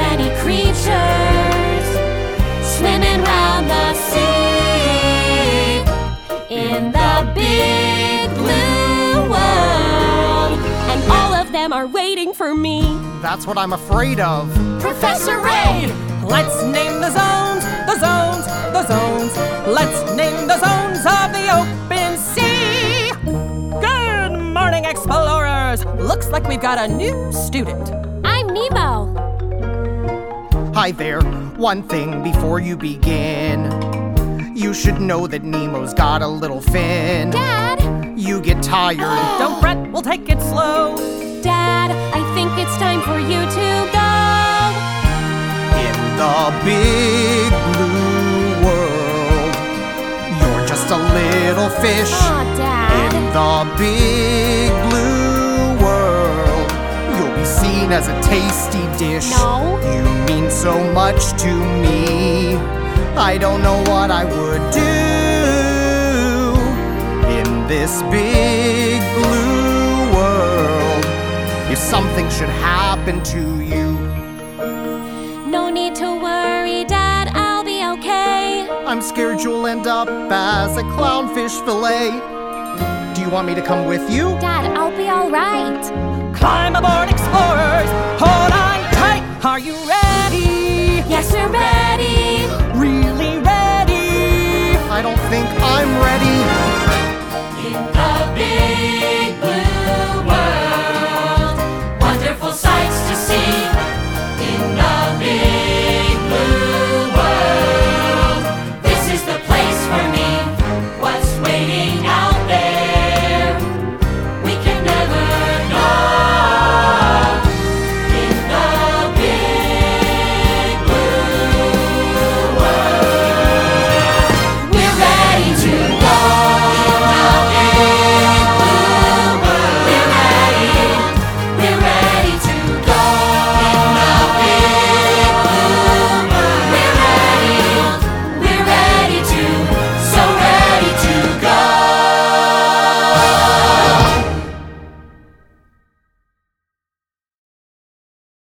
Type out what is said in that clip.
many creatures swimming round the sea in the big blue world, and all of them are waiting for me. That's what I'm afraid of. Professor Ray! Let's name the zones, the zones, the zones. Let's name the zones of the open sea. Good morning, explorers. Looks like we've got a new student. I'm Nemo. Hi there. One thing before you begin. You should know that Nemo's got a little fin. Dad! You get tired. Don't fret, we'll take it slow. Dad, I think it's time for you to go. In the big blue world, you're just a little fish. Aw, Dad. In the big blue world, you'll be seen as a tasty dish. No. You mean so much to me. I don't know what I would do in this big blue world if something should happen to you. No need to worry, Dad, I'll be okay. I'm scared you'll end up as a clownfish fillet. Do you want me to come with you? Dad, I'll be all right. Climb aboard, explorers. Hold on tight. Are you ready? Yes, we're ready. Really ready? I don't think I'm ready. In the big blue